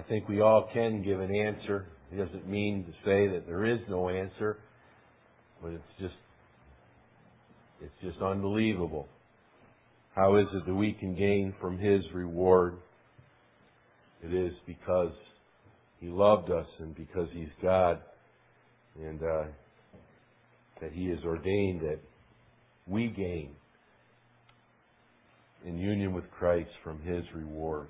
I think we all can give an answer. It doesn't mean to say that there is no answer, but it's just unbelievable. How is it that we can gain from His reward? It is because He loved us and because He's God, and that He has ordained that we gain in union with Christ from His reward.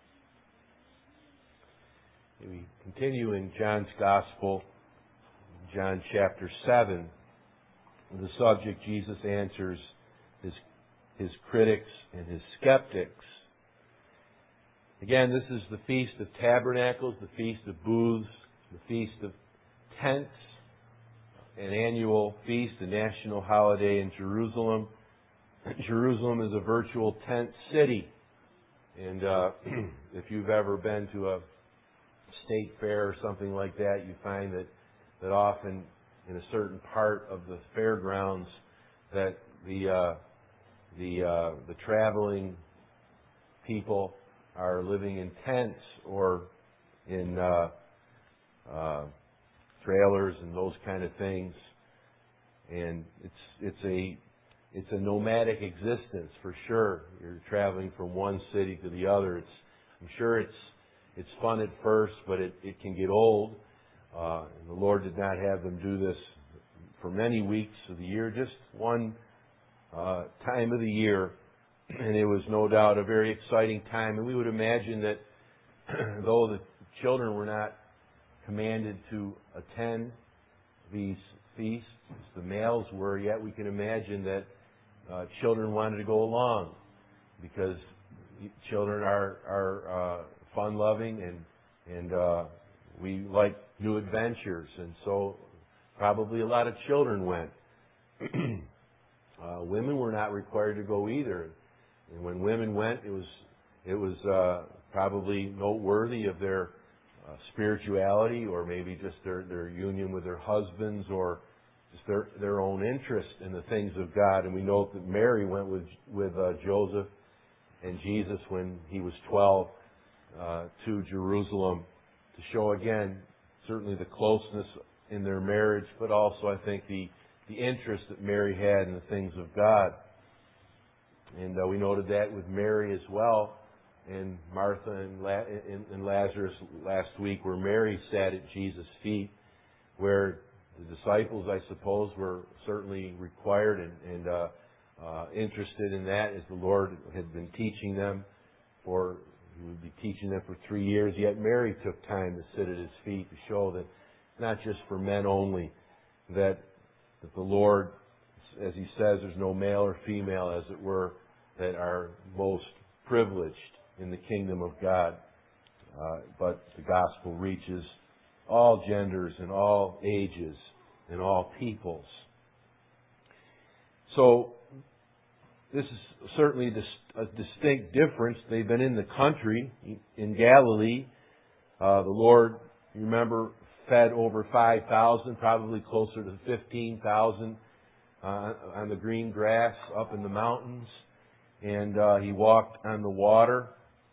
We continue in John's Gospel, John chapter 7. The subject Jesus answers his critics and his skeptics. Again, this is the Feast of Tabernacles, the Feast of Booths, the Feast of Tents, an annual feast, a national holiday in Jerusalem. Jerusalem is a virtual tent city. And if you've ever been to a state fair or something like that, you find that often in a certain part of the fairgrounds that the traveling people are living in tents or in trailers and those kind of things, and it's a nomadic existence for sure. You're traveling from one city to the other. I'm sure it's fun at first, but it can get old. And the Lord did not have them do this for many weeks of the year, just one time of the year. And it was no doubt a very exciting time. And we would imagine that though the children were not commanded to attend these feasts, the males were, yet we can imagine that children wanted to go along because children are fun-loving and we like new adventures, and so probably a lot of children went. Women were not required to go either, and when women went, it was probably noteworthy of their spirituality, or maybe just their union with their husbands, or just their own interest in the things of God. And we know that Mary went with Joseph and Jesus when he was 12 to Jerusalem to show again certainly the closeness in their marriage, but also I think the interest that Mary had in the things of God. And we noted that with Mary as well, and Martha and Lazarus last week, where Mary sat at Jesus' feet, where the disciples, I suppose, were certainly required and interested in that, as the Lord had been teaching them He would be teaching them for 3 years. Yet Mary took time to sit at His feet to show that not just for men only, that the Lord, as He says, there's no male or female, as it were, that are most privileged in the kingdom of God. But the gospel reaches all genders and all ages and all peoples. So this is certainly a distinct difference. They've been in the country, in Galilee. The Lord, you remember, fed over 5,000, probably closer to 15,000 on the green grass up in the mountains. And He walked on the water.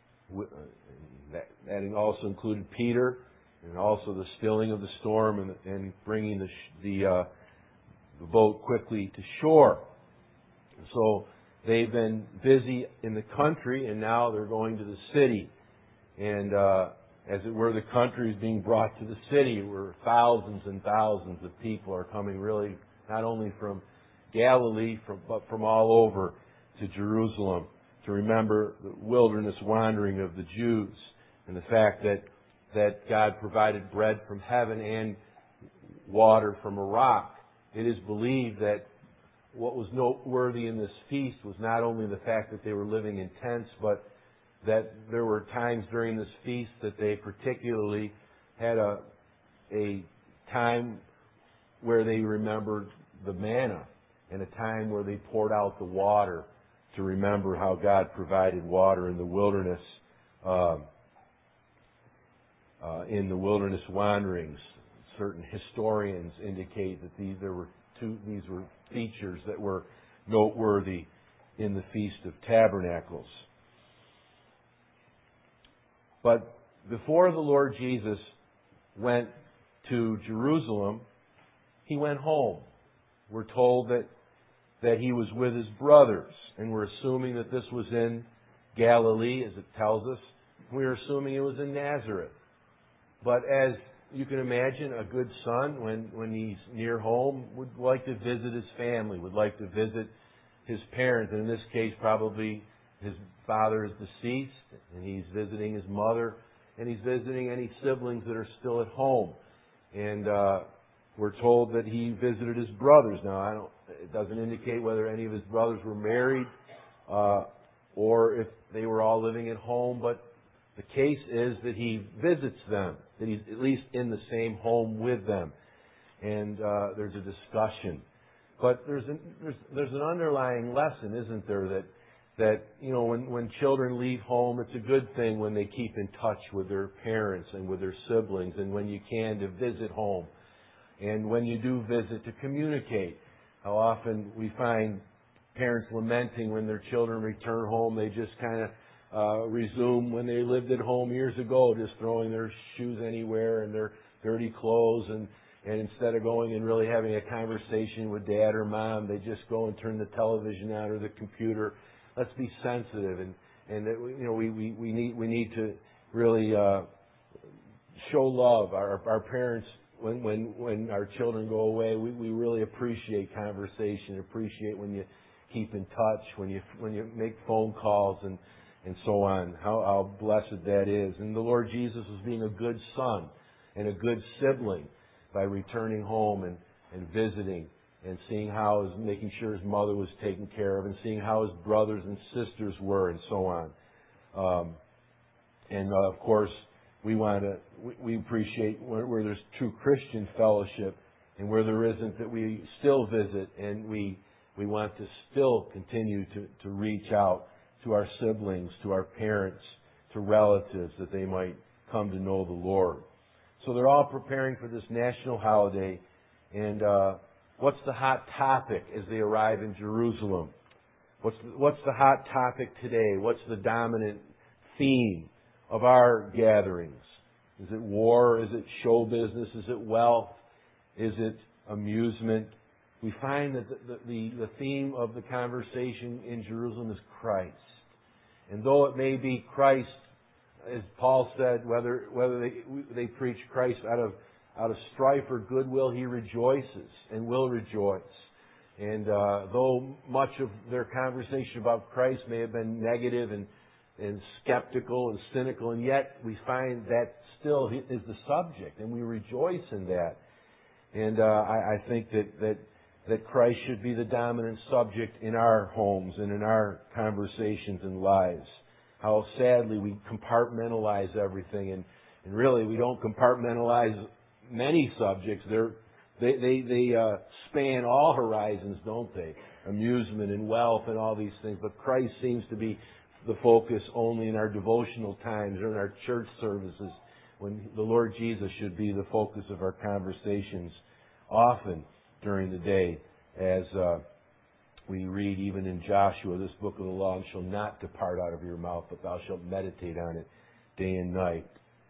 That also included Peter, and also the stilling of the storm and bringing the boat quickly to shore. So they've been busy in the country, and now they're going to the city. And as it were, the country is being brought to the city, where thousands and thousands of people are coming, really not only from Galilee, but from all over to Jerusalem to remember the wilderness wandering of the Jews, and the fact that God provided bread from heaven and water from a rock. It is believed that what was noteworthy in this feast was not only the fact that they were living in tents, but that there were times during this feast that they particularly had a time where they remembered the manna, and a time where they poured out the water to remember how God provided water in the wilderness wanderings. Certain historians indicate that these were features that were noteworthy in the Feast of Tabernacles. But before the Lord Jesus went to Jerusalem, He went home. We're told that He was with His brothers, and we're assuming that this was in Galilee, as it tells us. We're assuming it was in Nazareth. But as you can imagine, a good son, when he's near home, would like to visit his family, would like to visit his parents. And in this case, probably his father is deceased, and he's visiting his mother, and he's visiting any siblings that are still at home. And we're told that he visited his brothers. Now, it doesn't indicate whether any of his brothers were married or if they were all living at home, but the case is that he visits them, that he's at least in the same home with them. And there's a discussion. But there's an underlying lesson, isn't there, that when children leave home, it's a good thing when they keep in touch with their parents and with their siblings, and when you can, to visit home. And when you do visit, to communicate. How often we find parents lamenting when their children return home, they just kind of resume when they lived at home years ago, just throwing their shoes anywhere and their dirty clothes, and instead of going and really having a conversation with dad or mom, they just go and turn the television on or the computer. Let's be sensitive, and we need to really show love. Our parents, when our children go away, we really appreciate conversation, appreciate when you keep in touch, when you make phone calls and so on, how blessed that is. And the Lord Jesus was being a good son and a good sibling by returning home and visiting and making sure his mother was taken care of, and seeing how his brothers and sisters were, and so on. Of course, we appreciate where there's true Christian fellowship, and where there isn't, that we still visit, and we want to still continue to reach out to our siblings, to our parents, to relatives, that they might come to know the Lord. So they're all preparing for this national holiday. And what's the hot topic as they arrive in Jerusalem? What's the hot topic today? What's the dominant theme of our gatherings? Is it war? Is it show business? Is it wealth? Is it amusement? We find that the theme of the conversation in Jerusalem is Christ. And though it may be Christ, as Paul said, whether they preach Christ out of strife or goodwill, he rejoices and will rejoice. And though much of their conversation about Christ may have been negative and skeptical and cynical, and yet we find that still is the subject, and we rejoice in that. And I think that Christ should be the dominant subject in our homes and in our conversations and lives. How sadly we compartmentalize everything, and really we don't compartmentalize many subjects. They span all horizons, don't they? Amusement and wealth and all these things. But Christ seems to be the focus only in our devotional times or in our church services, when the Lord Jesus should be the focus of our conversations often during the day, as we read even in Joshua, this book of the law, and shall not depart out of your mouth, but thou shalt meditate on it day and night.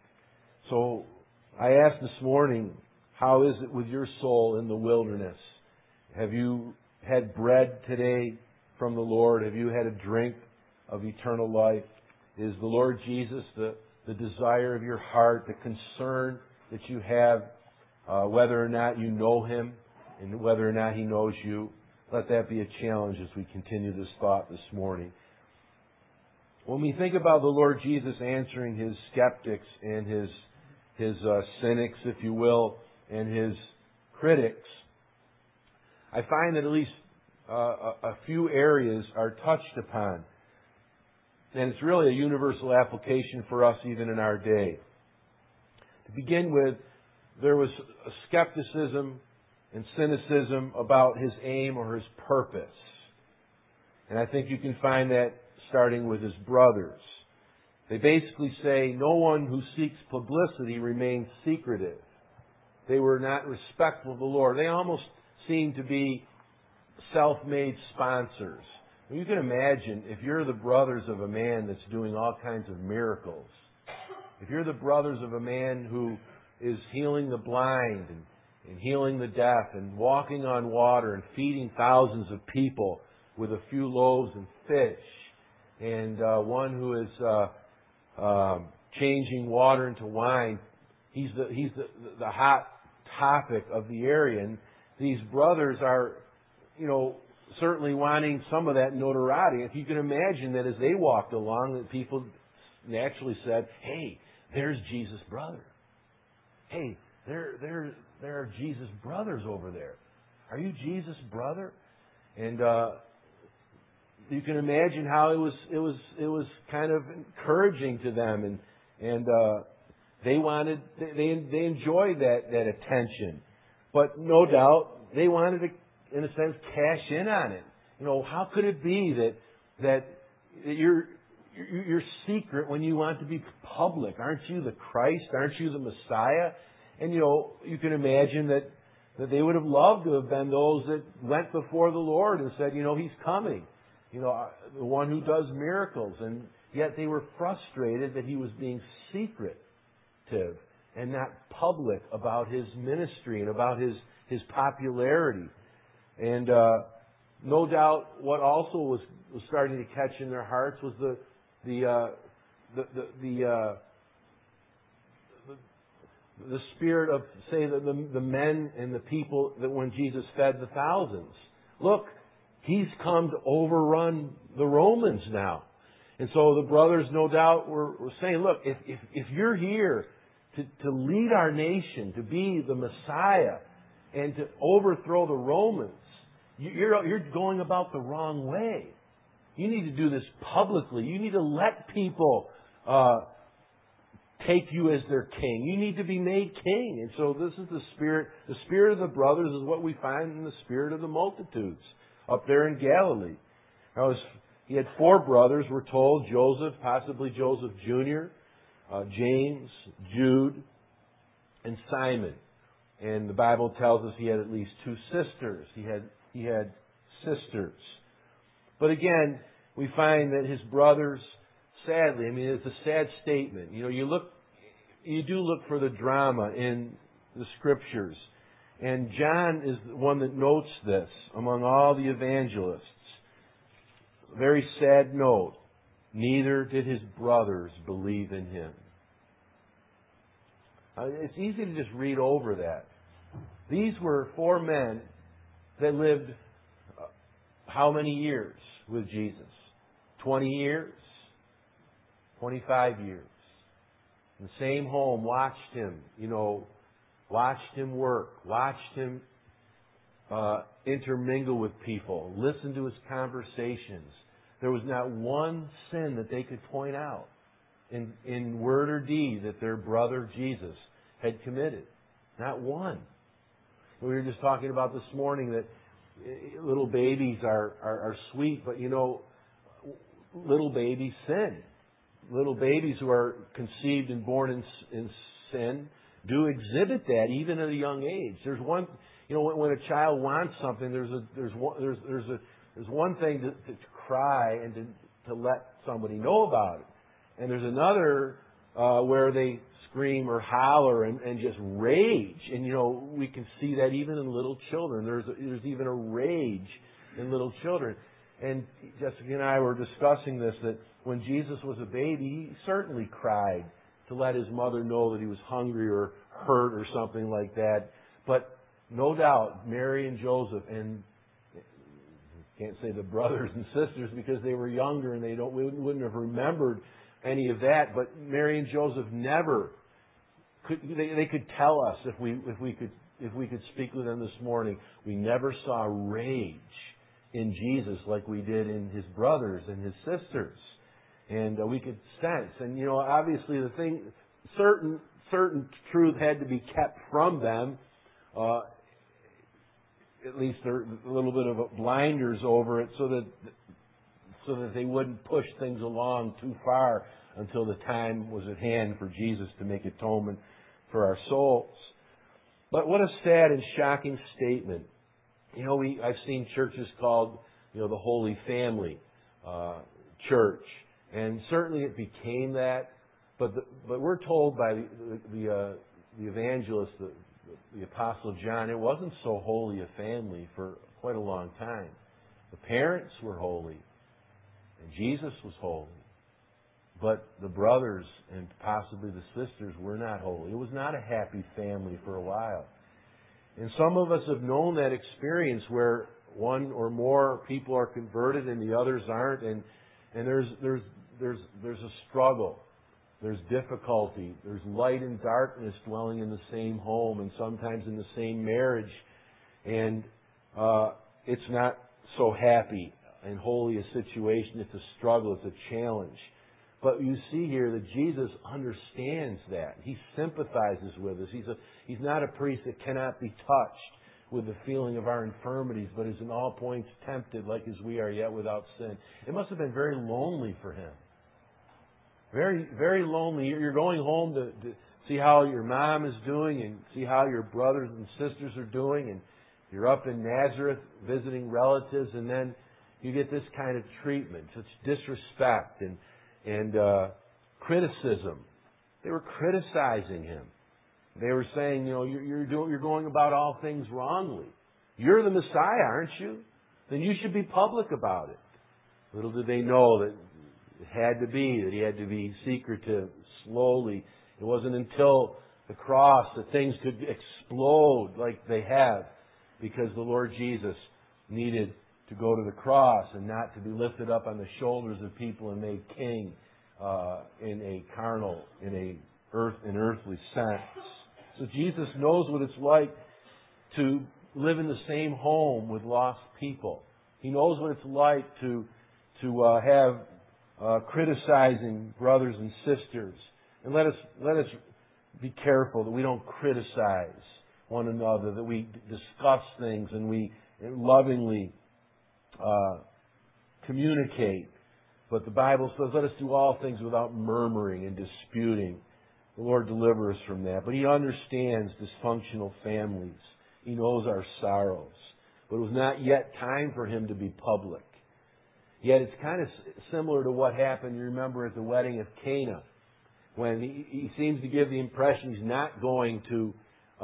So I asked this morning, how is it with your soul in the wilderness? Have you had bread today from the Lord? Have you had a drink of eternal life? Is the Lord Jesus the desire of your heart, the concern that you have, whether or not you know Him and whether or not He knows you? Let that be a challenge as we continue this thought this morning. When we think about the Lord Jesus answering His skeptics and His cynics, if you will, and His critics, I find that at least a few areas are touched upon. And it's really a universal application for us even in our day. To begin with, there was a skepticism and cynicism about His aim or His purpose. And I think you can find that starting with His brothers. They basically say no one who seeks publicity remains secretive. They were not respectful of the Lord. They almost seem to be self-made sponsors. You can imagine if you're the brothers of a man that's doing all kinds of miracles, if you're the brothers of a man who is healing the blind and healing the deaf and walking on water and feeding thousands of people with a few loaves and fish, and one who is changing water into wine, he's the hot topic of the area. And these brothers are, certainly wanting some of that notoriety. If you can imagine that as they walked along, that people naturally said, "Hey, there's Jesus' brother. Hey, there are Jesus' brothers over there. Are you Jesus' brother?" And you can imagine how it was kind of encouraging to them, and they enjoyed that attention, but no doubt they wanted to, in a sense, cash in on it. How could it be that you're secret when you want to be public? Aren't you the Christ? Aren't you the Messiah? And you can imagine that they would have loved to have been those that went before the Lord and said, He's coming. The one who does miracles. And yet they were frustrated that He was being secretive and not public about His ministry and about His popularity. And no doubt what also was starting to catch in their hearts was the spirit of, say, the men and the people that when Jesus fed the thousands. Look, He's come to overrun the Romans now. And so the brothers, no doubt, were saying, look, if you're here to lead our nation, to be the Messiah, and to overthrow the Romans, you're going about the wrong way. You need to do this publicly. You need to let people take you as their king. You need to be made king. And so this is the spirit. The spirit of the brothers is what we find in the spirit of the multitudes up there in Galilee. He had 4 brothers, we're told: Joseph, possibly Joseph Jr., James, Jude, and Simon. And the Bible tells us he had at least 2 sisters. He had sisters. But again, we find that his brothers, sadly, it's a sad statement. You do look for the drama in the Scriptures. And John is the one that notes this among all the evangelists. Very sad note. Neither did his brothers believe in him. It's easy to just read over that. These were 4 men that lived how many years with Jesus? 20 years? 25 years. In the same home, watched him, watched him work, watched him intermingle with people, listened to his conversations. There was not one sin that they could point out in word or deed that their brother Jesus had committed. Not one. We were just talking about this morning that little babies are sweet, but little babies sin. Little babies who are conceived and born in sin do exhibit that even at a young age. There's one, when a child wants something, there's one thing to cry and to let somebody know about it, and there's another where they scream or holler and just rage. And we can see that even in little children. There's even a rage in little children. And Jessica and I were discussing this, that when Jesus was a baby, he certainly cried to let his mother know that he was hungry or hurt or something like that. But no doubt, Mary and Joseph, and can't say the brothers and sisters because they were younger and we wouldn't have remembered any of that. But Mary and Joseph never could. They could tell us if we could speak with them this morning. We never saw rage in Jesus like we did in his brothers and his sisters, and we could sense. And obviously the thing, certain truth had to be kept from them. At least a little bit of blinders over it, so that they wouldn't push things along too far until the time was at hand for Jesus to make atonement for our souls. But what a sad and shocking statement. I've seen churches called, the Holy Family Church, and certainly it became that. But we're told by the evangelist, the Apostle John, it wasn't so holy a family for quite a long time. The parents were holy, and Jesus was holy. But the brothers and possibly the sisters were not holy. It was not a happy family for a while. And some of us have known that experience where one or more people are converted and the others aren't, and there's a struggle. There's difficulty. There's light and darkness dwelling in the same home and sometimes in the same marriage. And it's not so happy and holy a situation. It's a struggle. It's a challenge. But you see here that Jesus understands that. He sympathizes with us. He's not a priest that cannot be touched with the feeling of our infirmities, but is in all points tempted like as we are, yet without sin. It must have been very lonely for him. Very, very lonely. You're going home to see how your mom is doing and see how your brothers and sisters are doing, and you're up in Nazareth visiting relatives, and then you get this kind of treatment, such disrespect and criticism. They were criticizing him. They were saying, you're going about all things wrongly. You're the Messiah, aren't you? Then you should be public about it. Little did they know that it had to be, that he had to be secretive, slowly. It wasn't until the cross that things could explode like they have, because the Lord Jesus needed to go to the cross and not to be lifted up on the shoulders of people and made king in a carnal, in an earthly sense. So Jesus knows what it's like to live in the same home with lost people. He knows what it's like to have criticizing brothers and sisters. And let us be careful that we don't criticize one another, that we discuss things and we lovingly communicate. But the Bible says, let us do all things without murmuring and disputing. The Lord deliver us from that. But He understands dysfunctional families. He knows our sorrows. But it was not yet time for Him to be public. Yet it's kind of similar to what happened, you remember, at the wedding of Cana, when he seems to give the impression He's not going to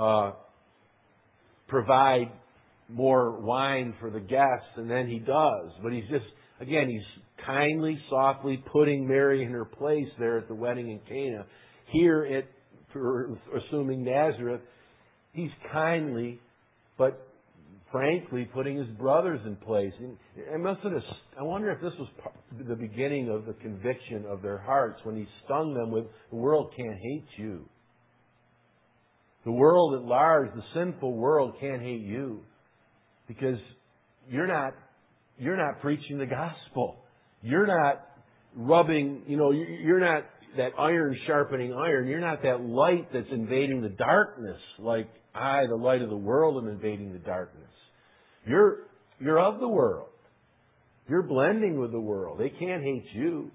provide more wine for the guests, and then He does. But He's just, again, He's kindly, softly putting Mary in her place there at the wedding in Cana. Here, for assuming Nazareth, He's kindly, but frankly, putting His brothers in place. And I wonder if this was the beginning of the conviction of their hearts when He stung them with, the world can't hate you. The world at large, the sinful world, can't hate you because you're not preaching the gospel. You're not rubbing, you're not that iron sharpening iron. You're not that light that's invading the darkness like I, the light of the world, am invading the darkness. You're of the world. You're blending with the world. They can't hate you.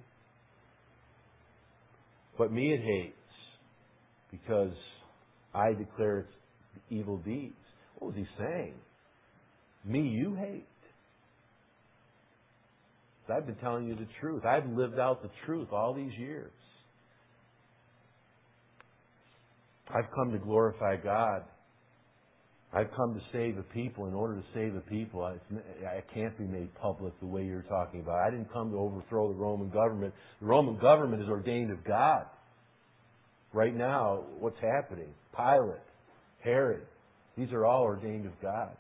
But me it hates because I declare its evil deeds. What was He saying? Me you hate. I've been telling you the truth. I've lived out the truth all these years. I've come to glorify God. I've come to save a people. In order to save a people, I can't be made public the way you're talking about. I didn't come to overthrow the Roman government. The Roman government is ordained of God. Right now, what's happening? Pilate, Herod, these are all ordained of God.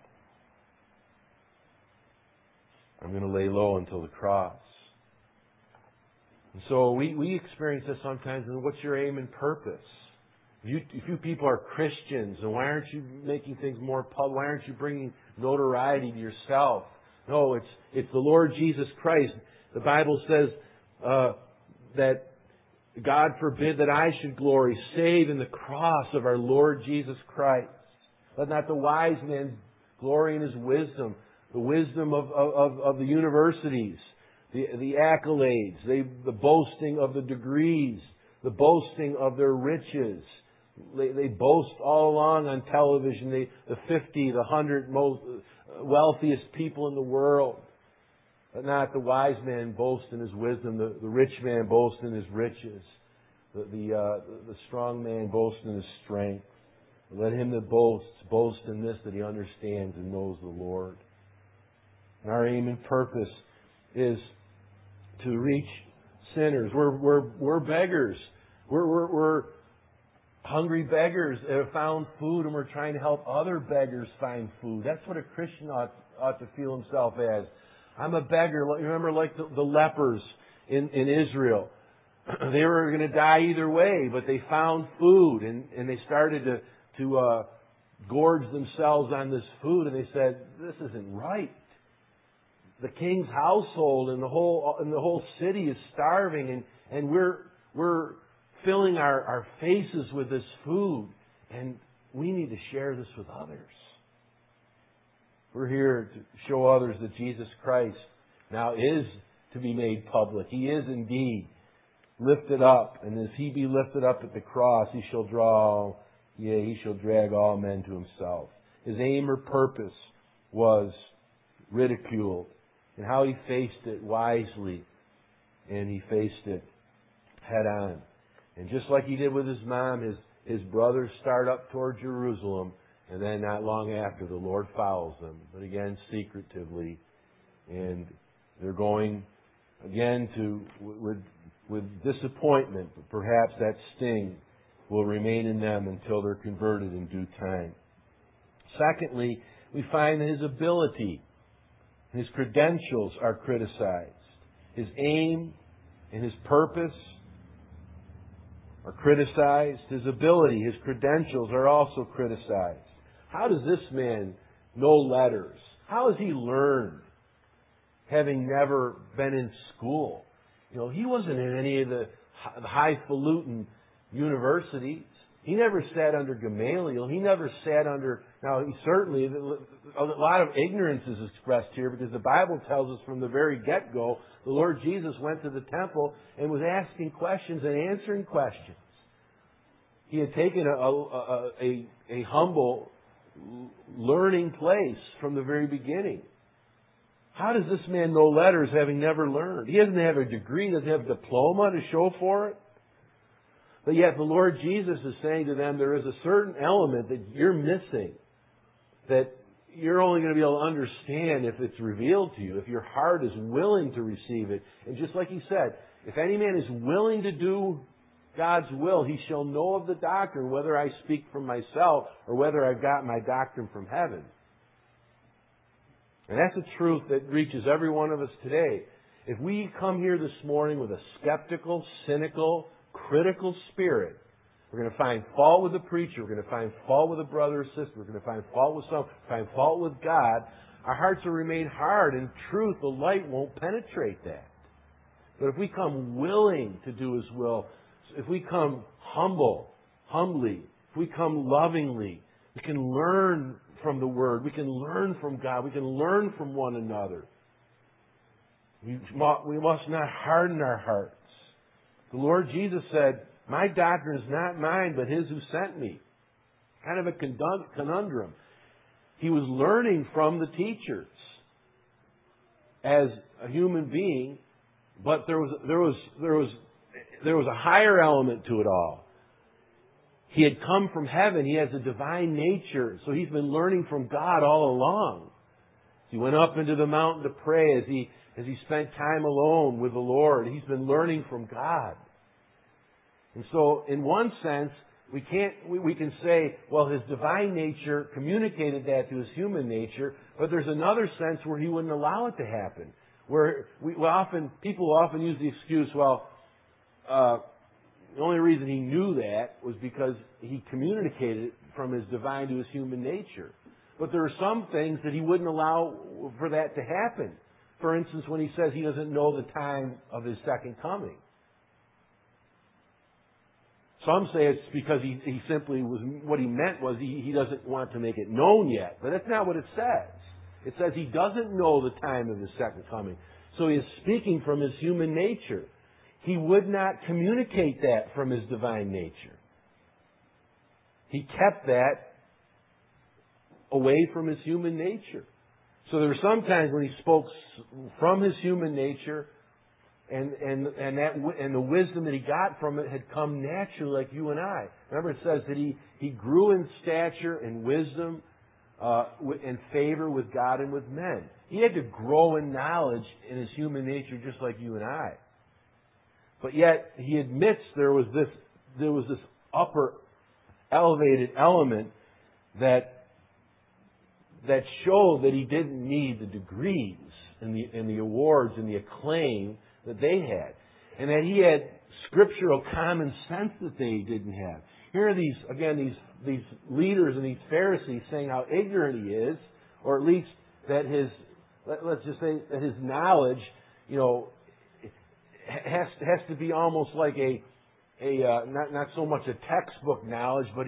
I'm going to lay low until the cross. And so we experience this sometimes. And what's your aim and purpose? If you people are Christians, then why aren't you making things more public? Why aren't you bringing notoriety to yourself? No, it's the Lord Jesus Christ. The Bible says that God forbid that I should glory, save in the cross of our Lord Jesus Christ. Let not the wise man glory in his wisdom, the wisdom of the universities, the accolades, the boasting of the degrees, the boasting of their riches. They boast all along on television, the 50, the 100 most wealthiest people in the world. But not the wise man boast in his wisdom, the rich man boast in his riches. the strong man boast in his strength. Let him that boasts, boast in this, that he understands and knows the Lord. And our aim and purpose is to reach sinners. We're beggars. We're hungry beggars that have found food, and we're trying to help other beggars find food. That's what a Christian ought to feel himself as. I'm a beggar. Remember, like the lepers in Israel. They were going to die either way, but they found food, and they started to gorge themselves on this food, and they said, "This isn't right. The king's household and the whole city is starving, and we're filling our faces with this food, and we need to share this with others." We're here to show others that Jesus Christ now is to be made public. He is indeed lifted up, and as He be lifted up at the cross, He shall He shall drag all men to Himself. His aim or purpose was ridiculed, and how He faced it wisely, and He faced it head on. And just like He did with His mom, his brothers start up toward Jerusalem, and then not long after, the Lord follows them, but again, secretively. And they're going again with disappointment, but perhaps that sting will remain in them until they're converted in due time. Secondly, we find His ability, His credentials are criticized. His aim and His purpose are criticized. His ability, His credentials are also criticized. How does this man know letters? How has he learned, having never been in school? He wasn't in any of the highfalutin universities. He never sat under Gamaliel. He never sat under... Now, he certainly... A lot of ignorance is expressed here, because the Bible tells us from the very get-go, the Lord Jesus went to the temple and was asking questions and answering questions. He had taken a humble learning place from the very beginning. How does this man know letters, having never learned? He doesn't have a degree, doesn't have a diploma to show for it. But yet the Lord Jesus is saying to them, there is a certain element that you're missing, that you're only going to be able to understand if it's revealed to you, if your heart is willing to receive it. And just like He said, if any man is willing to do God's will, he shall know of the doctrine, whether I speak from myself or whether I've got my doctrine from heaven. And that's a truth that reaches every one of us today. If we come here this morning with a skeptical, cynical, critical spirit, we're going to find fault with the preacher, we're going to find fault with a brother or sister, we're going to find fault with find fault with God. Our hearts will remain hard. In truth, the light won't penetrate that. But if we come willing to do His will, if we come humbly, if we come lovingly, we can learn from the Word, we can learn from God, we can learn from one another. We must not harden our hearts. The Lord Jesus said, "My doctrine is not mine, but His who sent me." Kind of a conundrum. He was learning from the teachers as a human being, but there was a higher element to it all. He had come from heaven. He has a divine nature, so He's been learning from God all along. He went up into the mountain to pray as he spent time alone with the Lord. He's been learning from God. And so, in one sense, we can say, well, His divine nature communicated that to His human nature, but there's another sense where He wouldn't allow it to happen. Where people often use the excuse, well, the only reason He knew that was because He communicated from His divine to His human nature. But there are some things that He wouldn't allow for that to happen. For instance, when He says He doesn't know the time of His second coming. Some say it's because he simply was, what He meant was he doesn't want to make it known yet. But that's not what it says. It says He doesn't know the time of His second coming. So He is speaking from His human nature. He would not communicate that from His divine nature. He kept that away from His human nature. So there were some times when He spoke from His human nature, and the wisdom that he got from it had come naturally, like you and I. Remember, it says that he grew in stature and wisdom and favor with God and with men. He had to grow in knowledge in his human nature, just like you and I. But yet he admits there was this upper elevated element that showed that he didn't need the degrees and the awards and the acclaim that they had, and that he had scriptural common sense that they didn't have. Here are these leaders and these Pharisees saying how ignorant he is, or at least that let's just say that his knowledge, has to be almost like not so much a textbook knowledge, but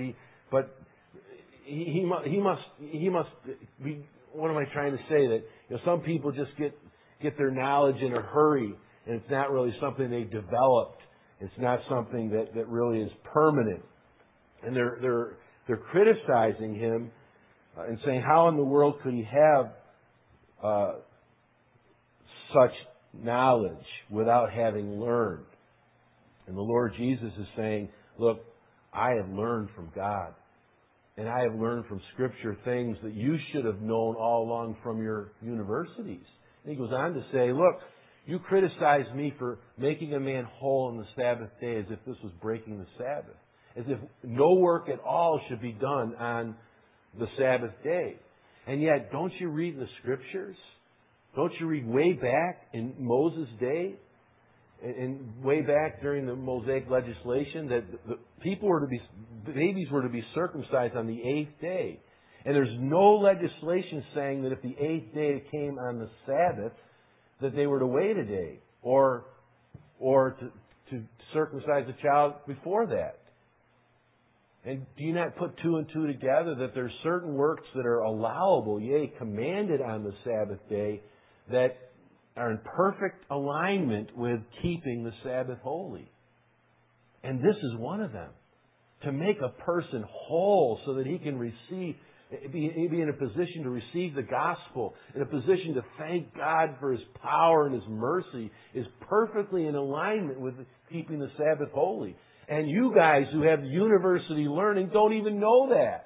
he must be. What am I trying to say? That some people just get their knowledge in a hurry, and it's not really something they developed. It's not something that really is permanent. And they're criticizing him and saying, how in the world could he have such knowledge without having learned? And the Lord Jesus is saying, look, I have learned from God. And I have learned from Scripture things that you should have known all along from your universities. And he goes on to say, look, you criticize me for making a man whole on the Sabbath day as if this was breaking the Sabbath. As if no work at all should be done on the Sabbath day. And yet, don't you read in the Scriptures? Don't you read way back in Moses' day? And way back during the Mosaic legislation that babies were to be circumcised on the 8th day. And there's no legislation saying that if the 8th day came on the Sabbath, that they were to wait a day or to circumcise the child before that. And do you not put two and two together that there's certain works that are allowable, yea, commanded on the Sabbath day, that are in perfect alignment with keeping the Sabbath holy? And this is one of them. To make a person whole so that he can be in a position to receive the gospel, in a position to thank God for His power and His mercy, is perfectly in alignment with keeping the Sabbath holy. And you guys who have university learning don't even know that.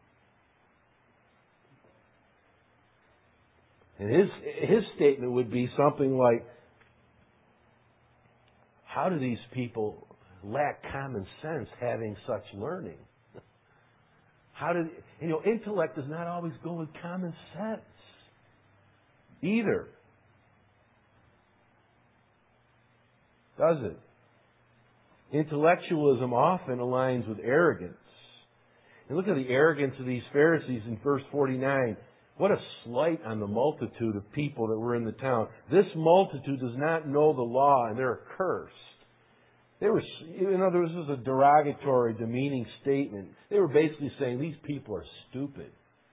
And his statement would be something like, how do these people lack common sense having such learning? Intellect does not always go with common sense either. Does it? Intellectualism often aligns with arrogance. And look at the arrogance of these Pharisees in verse 49. What a slight on the multitude of people that were in the town. This multitude does not know the law, and they're accursed. This was a derogatory, demeaning statement. They were basically saying, these people are stupid.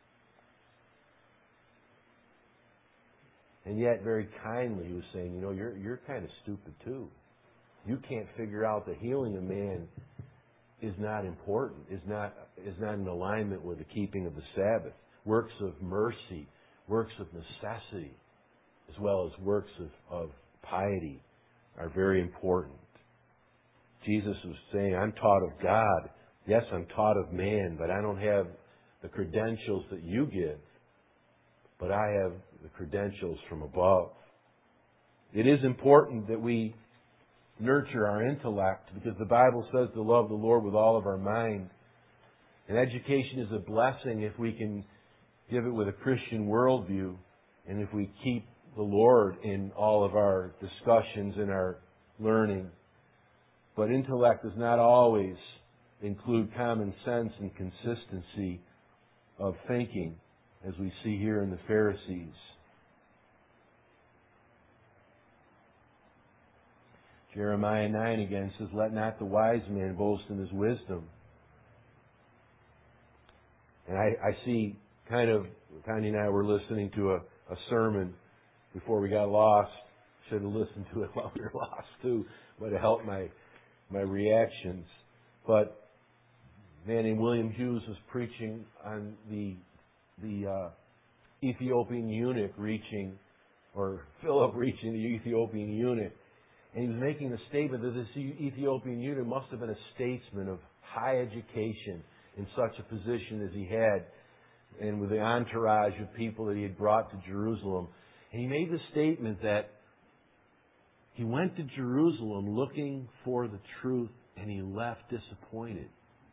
And yet, very kindly, he was saying, you're kind of stupid too. You can't figure out that healing a man is not important, is not in alignment with the keeping of the Sabbath. Works of mercy, works of necessity, as well as works of piety are very important. Jesus was saying, I'm taught of God. Yes, I'm taught of man, but I don't have the credentials that you give. But I have the credentials from above. It is important that we nurture our intellect, because the Bible says to love the Lord with all of our mind. And education is a blessing if we can give it with a Christian worldview, and if we keep the Lord in all of our discussions and our learning. But intellect does not always include common sense and consistency of thinking, as we see here in the Pharisees. Jeremiah 9 again says, let not the wise man boast in his wisdom. And I see Tanya and I were listening to a sermon before we got lost. Should have listened to it while we were lost too, but it helped my reactions. But a man named William Hughes was preaching on the Ethiopian eunuch Philip reaching the Ethiopian eunuch. And he was making the statement that this Ethiopian eunuch must have been a statesman of high education in such a position as he had, and with the entourage of people that he had brought to Jerusalem. And he made the statement that he went to Jerusalem looking for the truth, and he left disappointed.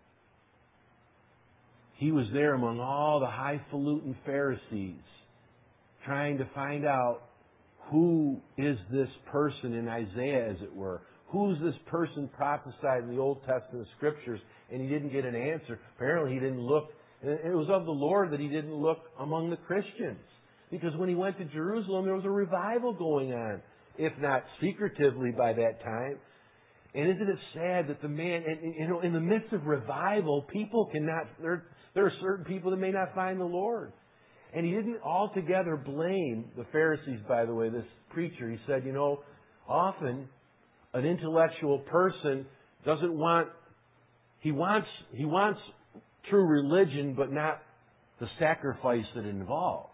He was there among all the highfalutin Pharisees, trying to find out who is this person in Isaiah, as it were. Who's this person prophesied in the Old Testament Scriptures? And he didn't get an answer. Apparently he didn't look. It was of the Lord that he didn't look among the Christians. Because when he went to Jerusalem, there was a revival going on, if not secretively by that time. And isn't it sad that the man, in the midst of revival, people cannot, there are certain people that may not find the Lord. And he didn't altogether blame the Pharisees, by the way, this preacher. He said, often an intellectual person doesn't want, he wants true religion, but not the sacrifice that it involves.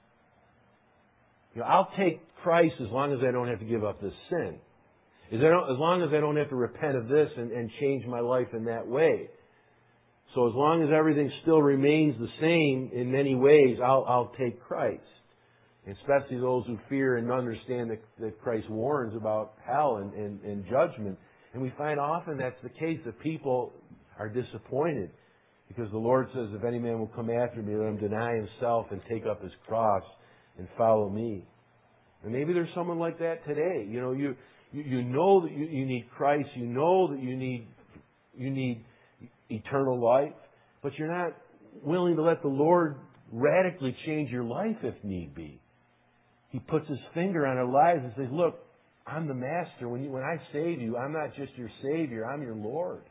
I'll take Christ as long as I don't have to give up this sin. As long as I don't have to repent of this and change my life in that way. So as long as everything still remains the same in many ways, I'll take Christ. Especially those who fear and understand that Christ warns about hell and judgment. And we find often that's the case, that people are disappointed. Because the Lord says, if any man will come after me, let him deny himself and take up his cross and follow me. And maybe there's someone like that today. You know that you need Christ. You know that you need eternal life. But you're not willing to let the Lord radically change your life if need be. He puts His finger on our lives and says, look, I'm the Master. When I save you, I'm not just your Savior. I'm your Lord.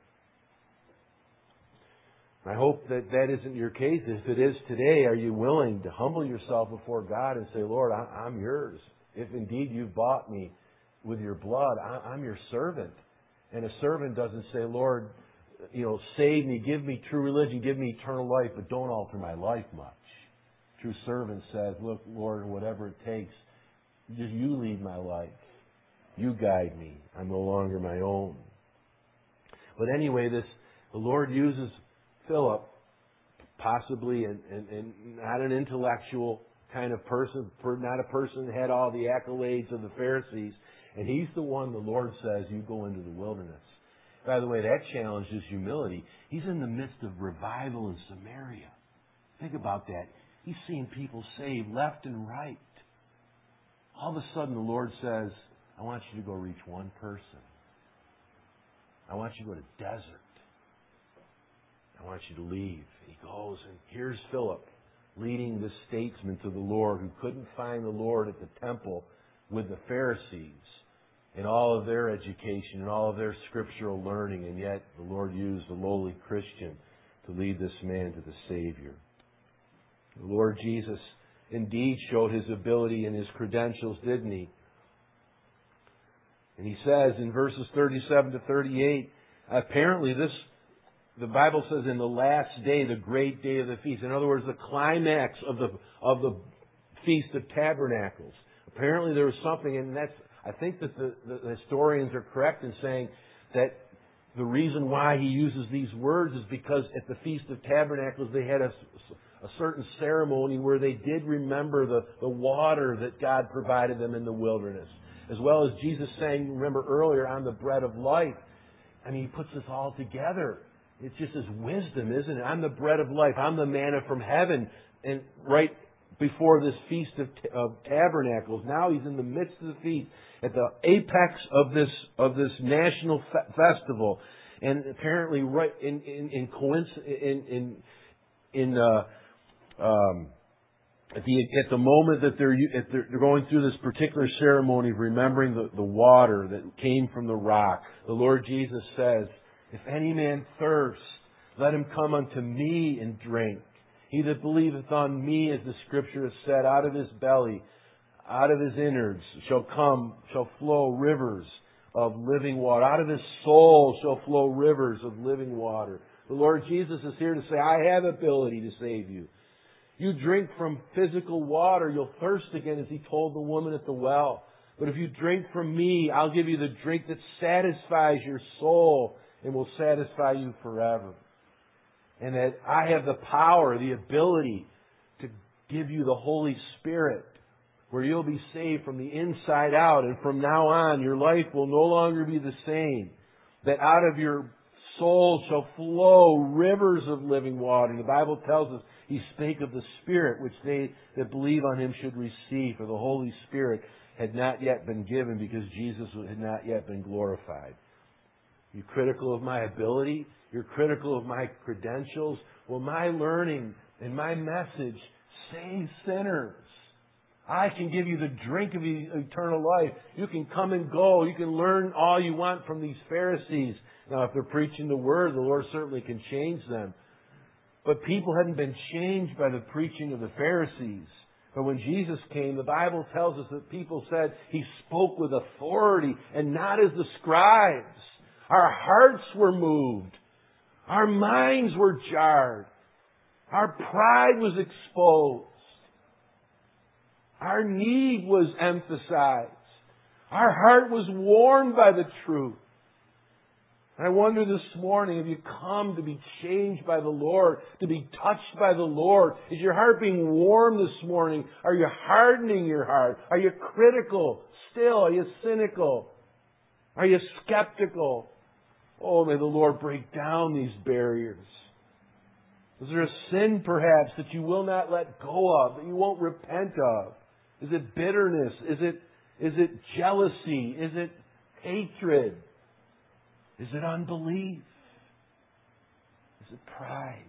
I hope that isn't your case. If it is today, are you willing to humble yourself before God and say, Lord, I'm yours. If indeed you've bought me with your blood, I'm your servant. And a servant doesn't say, Lord, save me, give me true religion, give me eternal life, but don't alter my life much. True servant says, look, Lord, whatever it takes, just you lead my life. You guide me. I'm no longer my own. But anyway, the Lord uses Philip, possibly, and not an intellectual kind of person, not a person that had all the accolades of the Pharisees, and he's the one the Lord says, you go into the wilderness. By the way, that challenges humility. He's in the midst of revival in Samaria. Think about that. He's seeing people saved left and right. All of a sudden the Lord says, I want you to go reach one person. I want you to go to the desert. I want you to leave. And he goes, and here's Philip leading this statesman to the Lord who couldn't find the Lord at the temple with the Pharisees and all of their education and all of their scriptural learning, and yet the Lord used a lowly Christian to lead this man to the Savior. The Lord Jesus indeed showed His ability and His credentials, didn't He? And He says in verses 37 to 38, apparently the Bible says in the last day, the great day of the feast. In other words, the climax of the Feast of Tabernacles. Apparently there was something, and I think that the historians are correct in saying that the reason why he uses these words is because at the Feast of Tabernacles they had a certain ceremony where they did remember the water that God provided them in the wilderness. As well as Jesus saying, remember earlier, I'm the bread of life. I mean, He puts this all together. It's just His wisdom, isn't it? I'm the bread of life. I'm the manna from heaven. And right before this Feast of Tabernacles, now He's in the midst of the feast, at the apex of this national festival, and apparently right at the moment that they're going through this particular ceremony of remembering the water that came from the rock, the Lord Jesus says, if any man thirst, let him come unto me and drink. He that believeth on me, as the Scripture has said, out of his belly, out of his innards shall flow rivers of living water. Out of his soul shall flow rivers of living water. The Lord Jesus is here to say, I have ability to save you. You drink from physical water, you'll thirst again, as He told the woman at the well. But if you drink from me, I'll give you the drink that satisfies your soul and will satisfy you forever. And that I have the power, the ability to give you the Holy Spirit, where you'll be saved from the inside out. And from now on, your life will no longer be the same. That out of your soul shall flow rivers of living water. The Bible tells us He spake of the Spirit, which they that believe on Him should receive. For the Holy Spirit had not yet been given, because Jesus had not yet been glorified. You're critical of my ability? You're critical of my credentials? Well, my learning and my message saves sinners. I can give you the drink of eternal life. You can come and go. You can learn all you want from these Pharisees. Now, if they're preaching the Word, the Lord certainly can change them. But people hadn't been changed by the preaching of the Pharisees. But when Jesus came, the Bible tells us that people said He spoke with authority and not as the scribes. Our hearts were moved. Our minds were jarred. Our pride was exposed. Our need was emphasized. Our heart was warmed by the truth. And I wonder this morning, have you come to be changed by the Lord, to be touched by the Lord? Is your heart being warm this morning? Are you hardening your heart? Are you critical still? Are you cynical? Are you skeptical? Oh, may the Lord break down these barriers. Is there a sin perhaps that you will not let go of, that you won't repent of? Is it bitterness? Is it jealousy? Is it hatred? Is it unbelief? Is it pride?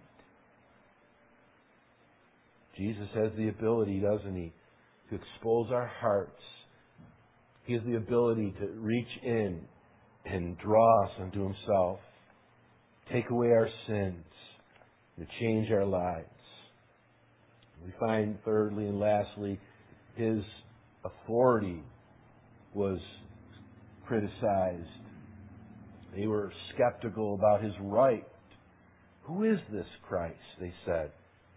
Jesus has the ability, doesn't He, to expose our hearts. He has the ability to reach in and draw us unto Himself, take away our sins, to change our lives. We find thirdly and lastly, His authority was criticized. They were skeptical about His right. Who is this Christ? They said.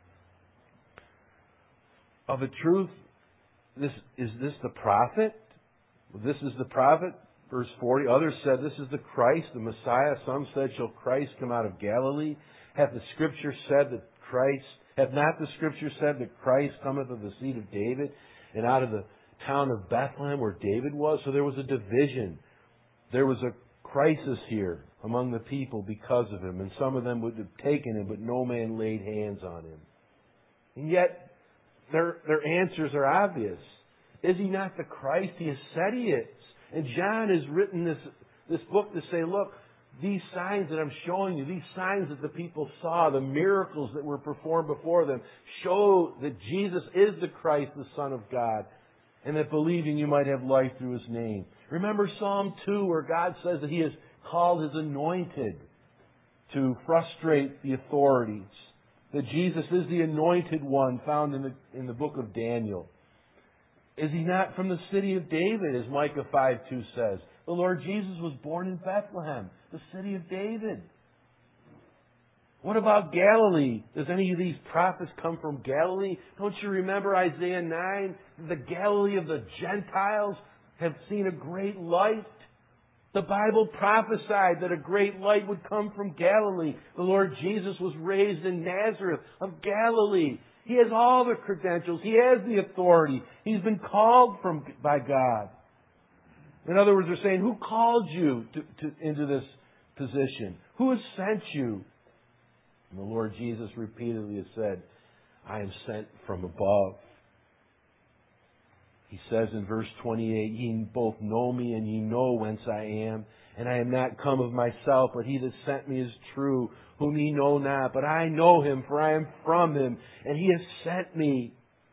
Of a truth, is this the prophet? This is the prophet. Verse 40. Others said, this is the Christ, the Messiah. Some said, shall Christ come out of Galilee? Hath the Scripture said that Christ, hath not the Scripture said that Christ cometh of the seed of David, and out of the town of Bethlehem where David was? So there was a division. There was a crisis here among the people because of Him, and some of them would have taken Him, but no man laid hands on Him. And yet, their answers are obvious. Is He not the Christ? He has said He is. And John has written this book to say, look, these signs that I'm showing you, these signs that the people saw, the miracles that were performed before them, show that Jesus is the Christ, the Son of God, and that believing you might have life through His name. Remember Psalm 2, where God says that He has called His anointed to frustrate the authorities. That Jesus is the anointed one found in the book of Daniel. Is He not from the city of David, as Micah 5:2 says? The Lord Jesus was born in Bethlehem, the city of David. What about Galilee? Does any of these prophets come from Galilee? Don't you remember Isaiah 9? The Galilee of the Gentiles have seen a great light. The Bible prophesied that a great light would come from Galilee. The Lord Jesus was raised in Nazareth of Galilee. He has all the credentials. He has the authority. He's been called by God. In other words, they're saying, who called you into this position? Who has sent you? And the Lord Jesus repeatedly has said, I am sent from above. He says in verse 28, ye both know me and ye know whence I am. And I am not come of myself, but He that sent me is true, whom ye know not. But I know Him, for I am from Him, and He has sent me.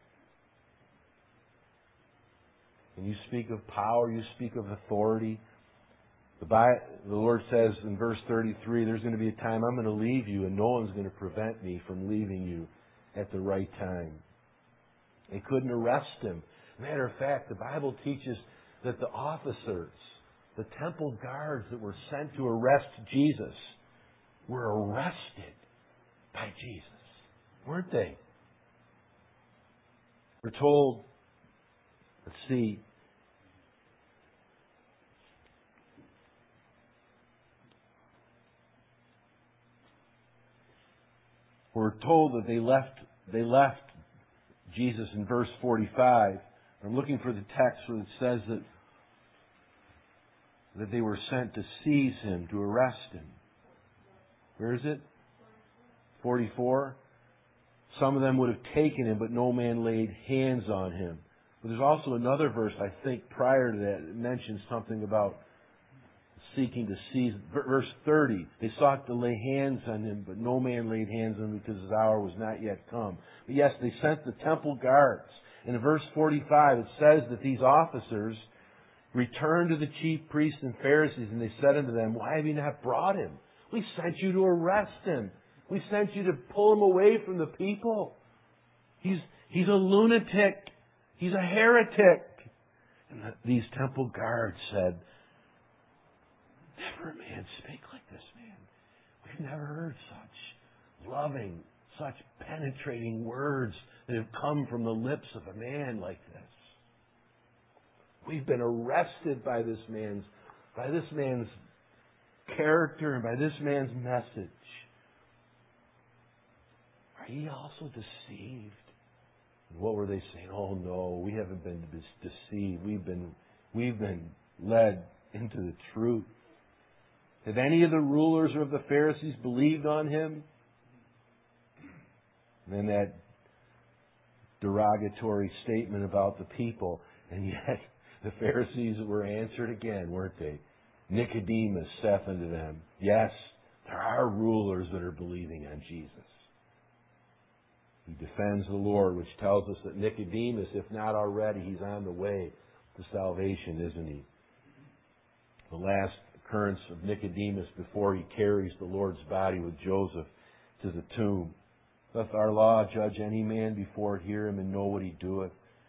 When you speak of power, you speak of authority. The Lord says in verse 33, there's going to be a time I'm going to leave you, and no one's going to prevent me from leaving you at the right time. They couldn't arrest Him. Matter of fact, the Bible teaches that the officers, the temple guards that were sent to arrest Jesus, were arrested by Jesus. Weren't they? We're told, let's see, We're told that they left Jesus in verse 45. I'm looking for the text where it says that they were sent to seize Him, to arrest Him. Where is it? 44. Some of them would have taken Him, but no man laid hands on Him. But there's also another verse, I think, prior to that, that mentions something about seeking to seize. Verse 30, they sought to lay hands on Him, but no man laid hands on Him because His hour was not yet come. But yes, they sent the temple guards. And in verse 45, it says that these officers returned to the chief priests and Pharisees, and they said unto them, Why have you not brought Him? We sent you to arrest Him. We sent you to pull Him away from the people. He's a lunatic. He's a heretic. And these temple guards said, Never a man spake like this man. We've never heard such loving, such penetrating words that have come from the lips of a man like this. We've been arrested by this man's character and by this man's message. Are ye also deceived? And what were they saying? Oh no, we haven't been deceived. We've been led into the truth. Have any of the rulers or of the Pharisees believed on Him? And then that derogatory statement about the people. And yet the Pharisees were answered again, weren't they? Nicodemus saith unto them, Yes, there are rulers that are believing on Jesus. He defends the Lord, which tells us that Nicodemus, if not already, he's on the way to salvation, isn't he? The last occurrence of Nicodemus before he carries the Lord's body with Joseph to the tomb. Doth our law judge any man before it hear him and know what he doeth?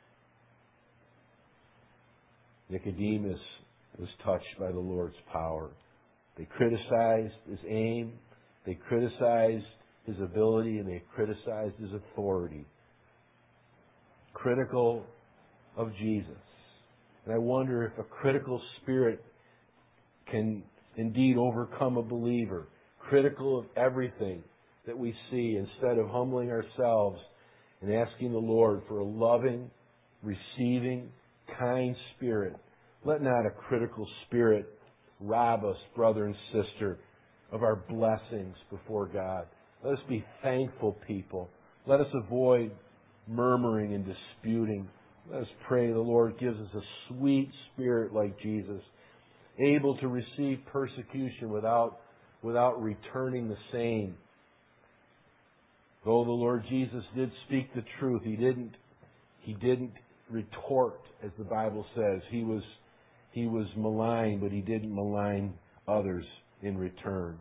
Nicodemus was touched by the Lord's power. They criticized His aim, they criticized His ability, and they criticized His authority. Critical of Jesus. And I wonder if a critical spirit can indeed overcome a believer. Critical of everything that we see, instead of humbling ourselves and asking the Lord for a loving, receiving, kind spirit. Let not a critical spirit rob us, brother and sister, of our blessings before God. Let us be thankful people. Let us avoid murmuring and disputing. Let us pray the Lord gives us a sweet spirit like Jesus, able to receive persecution without returning the same. Though the Lord Jesus did speak the truth, He didn't retort, as the Bible says. He was maligned, but He didn't malign others in return.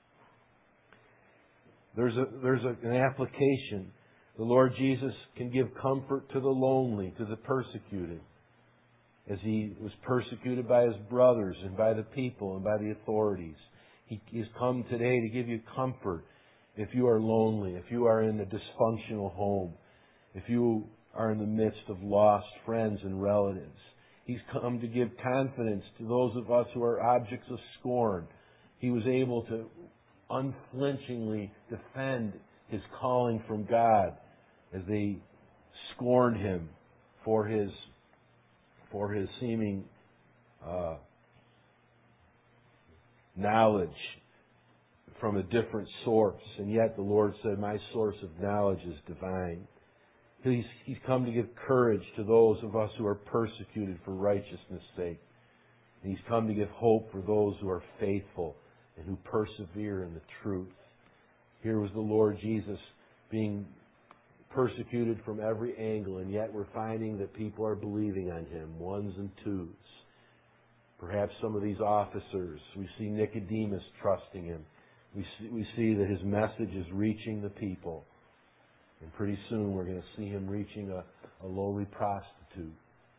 There's an application. The Lord Jesus can give comfort to the lonely, to the persecuted, as He was persecuted by His brothers and by the people and by the authorities. He's come today to give you comfort if you are lonely, if you are in a dysfunctional home, if you are in the midst of lost friends and relatives. He's come to give confidence to those of us who are objects of scorn. He was able to unflinchingly defend His calling from God as they scorned Him for His seeming knowledge from a different source. And yet the Lord said, My source of knowledge is divine. He's come to give courage to those of us who are persecuted for righteousness' sake. And He's come to give hope for those who are faithful and who persevere in the truth. Here was the Lord Jesus being persecuted from every angle, and yet we're finding that people are believing on Him, ones and twos. Perhaps some of these officers, we see Nicodemus trusting Him. We see that His message is reaching the people. And pretty soon we're going to see Him reaching a lowly prostitute,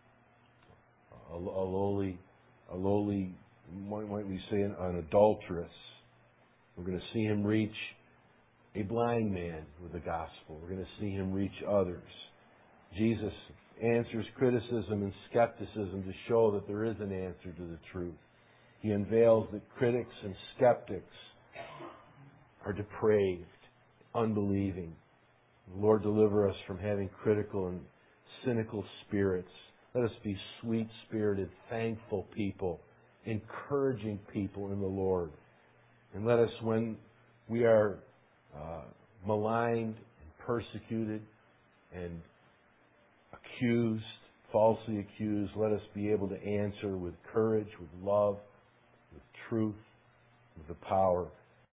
a lowly, might we say, an adulteress. We're going to see Him reach a blind man with the gospel. We're going to see Him reach others. Jesus answers criticism and skepticism to show that there is an answer to the truth. He unveils that critics and skeptics are depraved, unbelieving. Lord, deliver us from having critical and cynical spirits. Let us be sweet-spirited, thankful people, encouraging people in the Lord. And let us, when we are maligned and persecuted and accused, falsely accused, let us be able to answer with courage, with love, with truth, with the power